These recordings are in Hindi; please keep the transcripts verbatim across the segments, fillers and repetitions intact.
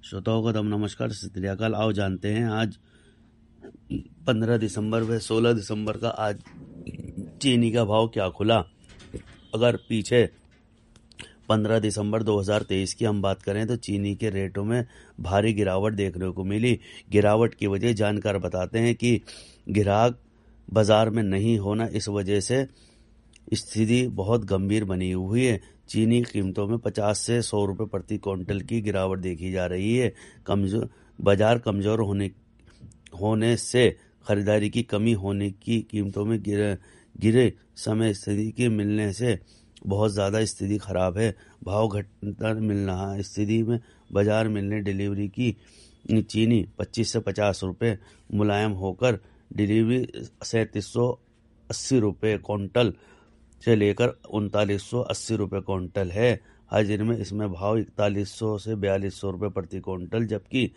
श्रोताओं को दम नमस्कार, सत श्री अकाल। आओ जानते हैं आज पंद्रह दिसंबर व सोलह दिसंबर का आज चीनी का भाव क्या खुला। अगर पीछे पंद्रह दिसंबर दो हज़ार तेईस की हम बात करें तो चीनी के रेटों में भारी गिरावट देखने को मिली। गिरावट की वजह जानकार बताते हैं कि ग्राहक बाजार में नहीं होना, इस वजह से स्थिति बहुत गंभीर बनी हुई है। चीनी कीमतों में पचास से सौ रुपये प्रति क्विंटल की गिरावट देखी जा रही है। कमजोर बाजार कमजोर होने होने से खरीदारी की कमी होने की कीमतों में गिरे गिरे समय स्थिति के मिलने से बहुत ज़्यादा स्थिति खराब है। भाव घटता मिल रहा है। स्थिति में बाजार मिलने डिलीवरी की चीनी पच्चीस से पचास रुपये मुलायम होकर डिलीवरी सैंतीस सौ अस्सी रुपये क्विंटल से लेकर उनतालीस सौ अस्सी रुपये क्विंटल है। हाजिर में इसमें भाव इकतालीस सौ से बयालीस सौ रुपये प्रति क्विंटल। जबकि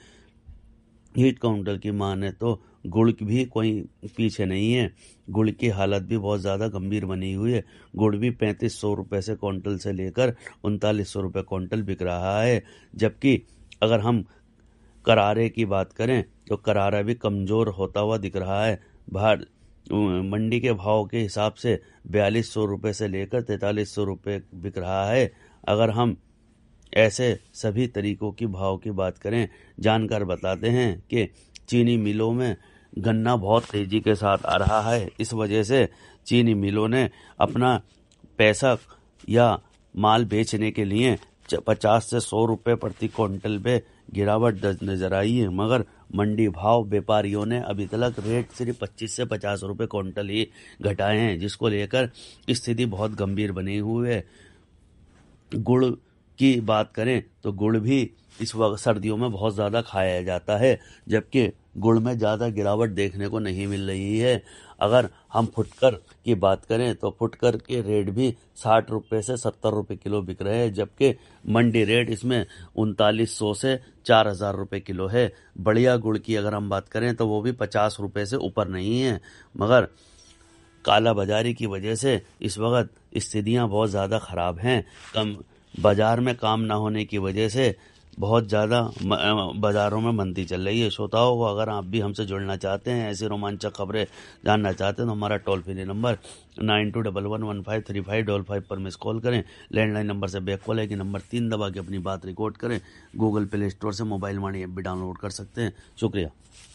हीट काउंटर की माने तो गुड़ भी कोई पीछे नहीं है। गुड़ की हालत भी बहुत ज़्यादा गंभीर बनी हुई है। गुड़ भी पैंतीस सौ रुपये से क्विंटल से लेकर उनतालीस सौ रुपये क्विंटल बिक रहा है। जबकि अगर हम करारे की बात करें तो करारा भी कमज़ोर होता हुआ दिख रहा है। बाहर मंडी के भाव के हिसाब से बयालीस सौ रुपये से लेकर तैंतालीस सौ रुपये बिक रहा है। अगर हम ऐसे सभी तरीकों की भाव की बात करें, जानकार बताते हैं कि चीनी मिलों में गन्ना बहुत तेज़ी के साथ आ रहा है। इस वजह से चीनी मिलों ने अपना पैसा या माल बेचने के लिए पचास से सौ रुपये प्रति क्विंटल पे गिरावट नजर आई है। मगर मंडी भाव व्यापारियों ने अभी तक रेट सिर्फ पच्चीस से पचास रुपये क्विंटल ही घटाए हैं, जिसको लेकर स्थिति बहुत गंभीर बनी हुई है। गुड़ की बात करें तो गुड़ भी इस वक्त सर्दियों में बहुत ज़्यादा खाया जाता है, जबकि गुड़ में ज़्यादा गिरावट देखने को नहीं मिल रही है। अगर हम फुटकर की बात करें तो फुटकर के रेट भी साठ रुपये से सत्तर रुपये किलो बिक रहे हैं, जबकि मंडी रेट इसमें उनतालीस सौ से चार हज़ार रुपये किलो है। बढ़िया गुड़ की अगर हम बात करें तो वो भी पचास रुपये से ऊपर नहीं है। मगर काला बाजारी की वजह से इस वक्त स्थितियाँ बहुत ज़्यादा ख़राब हैं। कम बाज़ार में काम ना होने की वजह से बहुत ज़्यादा बाज़ारों में मंदी चल रही है। श्रोताओं को अगर आप भी हमसे जुड़ना चाहते हैं, ऐसी रोमांचक खबरें जानना चाहते हैं तो हमारा toll free number nine two double one one five three five double five पर मिस कॉल करें। लैंडलाइन नंबर से बैक कॉल है कि नंबर तीन दबा के अपनी बात रिकॉर्ड करें। गूगल प्ले स्टोर से मोबाइल मनी ऐप भी डाउनलोड कर सकते हैं। शुक्रिया।